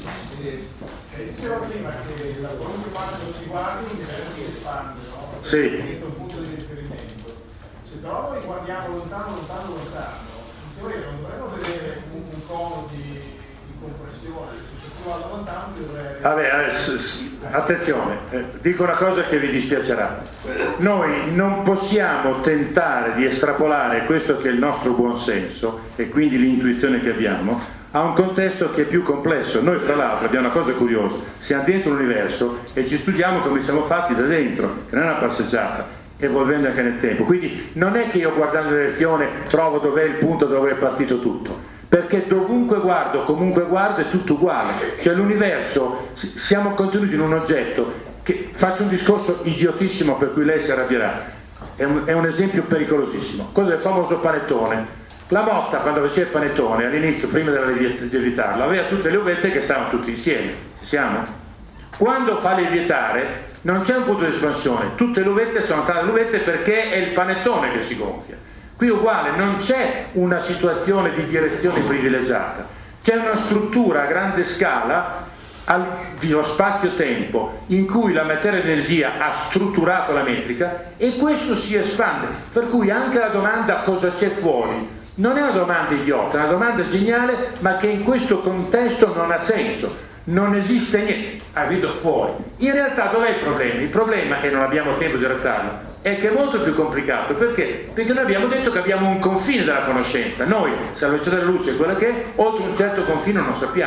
Eh, diceva prima che la qualunque quando si guardi l'universo si espande, no? Sì. Questo è un punto di riferimento. Se però noi guardiamo lontano, lontano, lontano, in teoria non dovremmo vedere un, un cono di, di compressione, se tu vado lontano dovrei... Vabbè, eh, s- s- attenzione, eh, dico una cosa che vi dispiacerà. Noi non possiamo tentare di estrapolare questo che è il nostro buonsenso e quindi l'intuizione che abbiamo a un contesto che è più complesso. Noi fra l'altro abbiamo una cosa curiosa: siamo dentro l'universo e ci studiamo come siamo fatti da dentro, che non è una passeggiata, evolvendo anche nel tempo. Quindi non è che io guardando la direzione trovo dov'è il punto dove è partito tutto, perché dovunque guardo, comunque guardo, è tutto uguale. Cioè l'universo, siamo contenuti in un oggetto che, faccio un discorso idiotissimo per cui lei si arrabbierà, è un, è un esempio pericolosissimo. Quello del famoso panettone. La Motta, quando faceva il panettone all'inizio, prima di lievitarlo, aveva tutte le uvette che stavano tutte insieme. Ci siamo? Quando fa lievitare non c'è un punto di espansione, tutte le uvette sono tante uvette perché è il panettone che si gonfia. Qui uguale, non c'è una situazione di direzione privilegiata, c'è una struttura a grande scala al, di uno spazio-tempo in cui la materia-energia ha strutturato la metrica e questo si espande, per cui anche la domanda cosa c'è fuori non è una domanda idiota, è una domanda geniale, ma che in questo contesto non ha senso, non esiste niente, ah, vedo fuori. In realtà dov'è il problema? Il problema, e non abbiamo tempo di trattarlo, è che è molto più complicato. Perché? Perché noi abbiamo detto che abbiamo un confine della conoscenza. Noi, se la velocità della luce è quella che è, oltre un certo confine non sappiamo.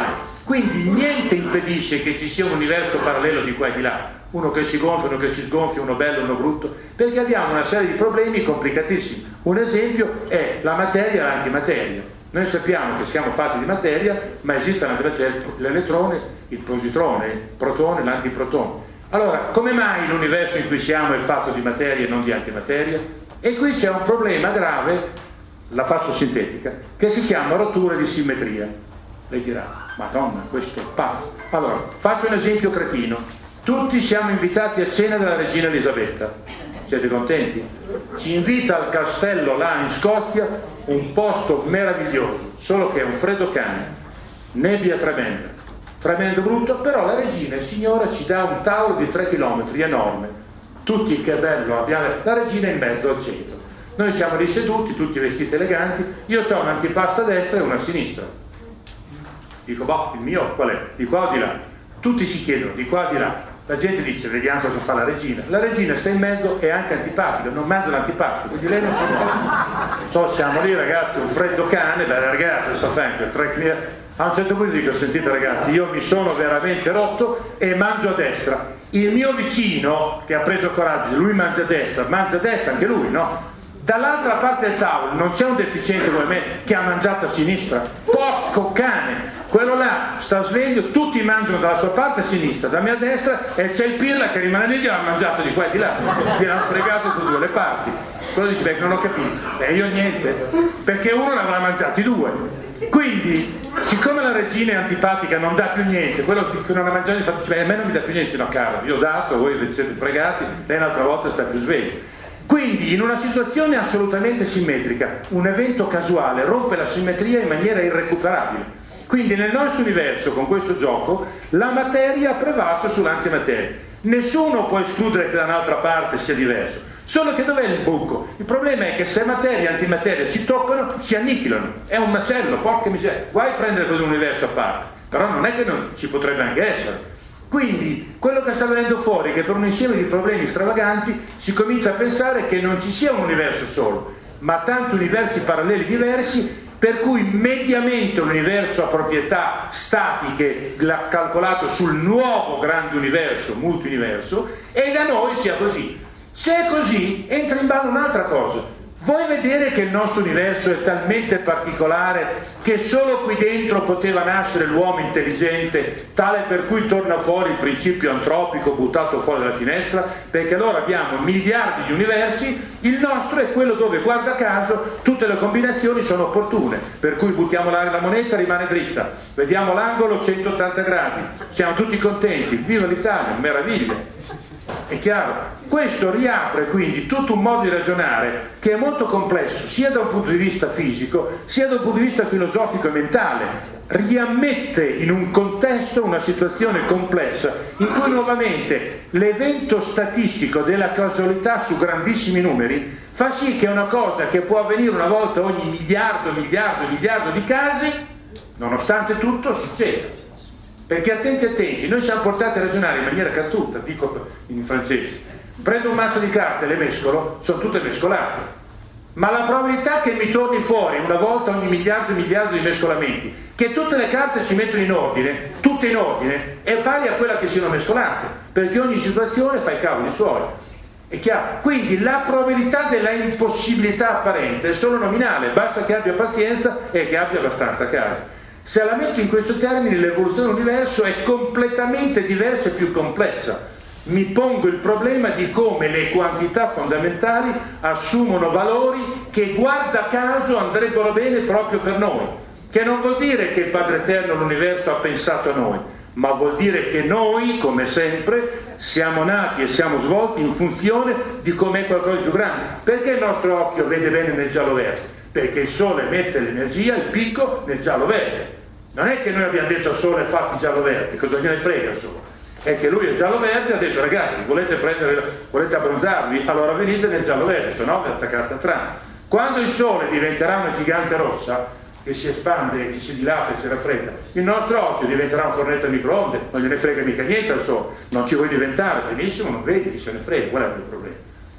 Quindi niente impedisce che ci sia un universo parallelo di qua e di là, uno che si gonfia, uno che si sgonfia, uno bello, uno brutto, perché abbiamo una serie di problemi complicatissimi. Un esempio è la materia e l'antimateria. Noi sappiamo che siamo fatti di materia, ma esiste l'antimateria, l'elettrone, il positrone, il protone, l'antiprotone. Allora, come mai l'universo in cui siamo è fatto di materia e non di antimateria? E qui c'è un problema grave, la faccio sintetica, che si chiama rottura di simmetria. Lei dirà, Madonna, questo è pazzo. Allora, faccio un esempio cretino. Tutti siamo invitati a cena dalla regina Elisabetta. Siete contenti? Ci invita al castello là in Scozia, un posto meraviglioso, solo che è un freddo cane, nebbia tremenda, tremendo brutto, però la regina, il signore, ci dà un tavolo di tre chilometri enorme. Tutti, che bello, abbiamo la regina in mezzo al centro. Noi siamo lì seduti, tutti vestiti eleganti, io ho un antipasto a destra e uno a sinistra. Dico, boh, il mio qual è? Di qua o di là? Tutti si chiedono, di qua o di là? La gente dice, vediamo cosa fa la regina. La regina sta in mezzo, è anche antipatica, non mangia l'antipasto, quindi lei non si so, siamo lì ragazzi, un freddo cane, beh ragazzi, so sempre, tre... a un certo punto dico, sentite ragazzi, io mi sono veramente rotto e mangio a destra. Il mio vicino, che ha preso coraggio, lui mangia a destra, mangia a destra anche lui, no? Dall'altra parte del tavolo non c'è un deficiente come me che ha mangiato a sinistra. Porco cane! Quello là sta sveglio, tutti mangiano dalla sua parte a sinistra, da me a destra, e c'è il pirla che rimane lì che l'ha mangiato di qua e di là. Gli hanno fregato da due le parti. Quello dice, beh, non ho capito. E io niente, perché uno l'avrà mangiati due. Quindi, siccome la regina è antipatica, non dà più niente, quello che non ha mangiato dice, beh, a me non mi dà più niente, no caro, io ho dato, voi vi siete fregati, lei un'altra volta sta più sveglio. Quindi in una situazione assolutamente simmetrica, un evento casuale rompe la simmetria in maniera irrecuperabile. Quindi nel nostro universo, con questo gioco, la materia ha prevalso sull'antimateria. Nessuno può escludere che da un'altra parte sia diverso, solo che dov'è il buco? Il problema è che se materia e antimateria si toccano, si annichilano. È un macello, porca miseria. Guai a prendere quell'universo a parte, però non è che non ci potrebbe anche essere. Quindi quello che sta venendo fuori è che per un insieme di problemi stravaganti si comincia a pensare che non ci sia un universo solo, ma tanti universi paralleli diversi, per cui mediamente un universo a proprietà statiche calcolato sul nuovo grande universo, multiuniverso, e da noi sia così. Se è così, entra in ballo un'altra cosa. Vuoi vedere che il nostro universo è talmente particolare che solo qui dentro poteva nascere l'uomo intelligente, tale per cui torna fuori il principio antropico buttato fuori dalla finestra? Perché allora abbiamo miliardi di universi, il nostro è quello dove, guarda caso, tutte le combinazioni sono opportune, per cui buttiamo la, la moneta, rimane dritta, vediamo l'angolo centottanta gradi, siamo tutti contenti, viva l'Italia, meraviglia. È chiaro? Questo riapre quindi tutto un modo di ragionare che è molto complesso sia da un punto di vista fisico sia da un punto di vista filosofico e mentale. Riammette in un contesto una situazione complessa in cui nuovamente l'evento statistico della casualità su grandissimi numeri fa sì che una cosa che può avvenire una volta ogni miliardo, miliardo, miliardo di casi, nonostante tutto, succeda. Perché attenti attenti, noi siamo portati a ragionare in maniera cazzuta, dico in francese. Prendo un mazzo di carte e le mescolo, sono tutte mescolate. Ma la probabilità che mi torni fuori una volta ogni miliardo e miliardo di mescolamenti, che tutte le carte si mettono in ordine, tutte in ordine, è pari a quella che siano mescolate, perché ogni situazione fa i cavoli suoi. È chiaro? Quindi la probabilità della impossibilità apparente è solo nominale, basta che abbia pazienza e che abbia abbastanza caso. Se la metto in questo termine, l'evoluzione dell'universo è completamente diversa e più complessa. Mi pongo il problema di come le quantità fondamentali assumono valori che, guarda caso, andrebbero bene proprio per noi. Che non vuol dire che il Padre Eterno, l'universo, ha pensato a noi, ma vuol dire che noi, come sempre, siamo nati e siamo svolti in funzione di com'è qualcosa di più grande. Perché il nostro occhio vede bene nel giallo-verde? Perché il sole mette l'energia, il picco, nel giallo-verde. Non è che noi abbiamo detto il sole è fatti giallo-verde, cosa gliene frega il sole? È che lui è giallo-verde, ha detto ragazzi, volete prendere, volete abbronzarvi? Allora venite nel giallo-verde, se no vi attaccate a trama. Quando il sole diventerà una gigante rossa, che si espande, che si dilata e si raffredda, il nostro occhio diventerà un fornetto a microonde, non gliene frega mica niente al sole, non ci vuoi diventare, benissimo, non vedi, chi se ne frega, qual è il problema?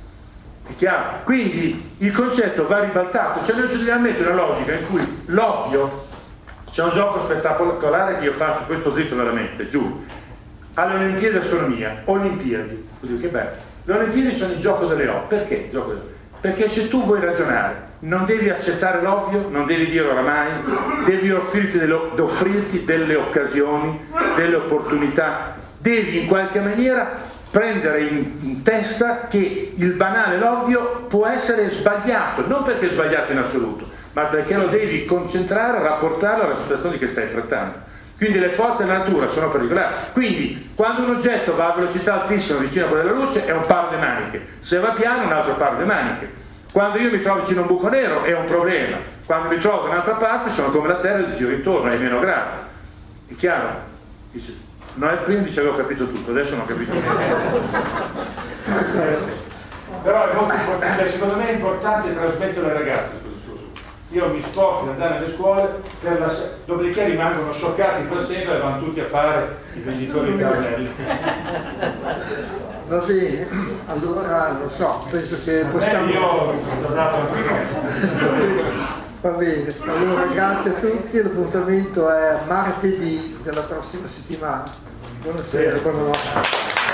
È chiaro? Quindi il concetto va ribaltato, cioè noi ci dobbiamo mettere una logica in cui l'ovvio C'è un gioco spettacolare che io faccio, questo zitto veramente, giù. Alle Olimpiadi d'astronomia, Olimpiadi, oddio che bello. Le Olimpiadi sono il gioco delle O. Perché il gioco delle O? Perché se tu vuoi ragionare, non devi accettare l'ovvio, non devi dire oramai, devi offrirti delle, offrirti delle occasioni, delle opportunità, devi in qualche maniera prendere in, in testa che il banale, l'ovvio può essere sbagliato, non perché è sbagliato in assoluto, ma perché lo devi concentrare, rapportarlo alla situazione che stai trattando. Quindi le forze della natura sono particolari. Quindi quando un oggetto va a velocità altissima vicino a quella della luce è un paro di maniche, se va piano è un altro paro di maniche. Quando io mi trovo vicino a un buco nero è un problema, quando mi trovo da un'altra parte sono come la Terra e giro intorno, è meno grave. È chiaro? Dice, no, prima dice avevo capito tutto, adesso non ho capito niente. Però è molto importante, cioè, secondo me è importante trasmettere ai ragazzi questo discorso. Io mi sforzo di andare nelle scuole, per la, dopodiché rimangono scioccati per sempre e vanno tutti a fare i venditori di caramelle. Va bene, allora lo so, penso che possiamo... Eh, io ho già dato anche Va bene, allora grazie a tutti, l'appuntamento è martedì della prossima settimana. Buonasera, buonanotte.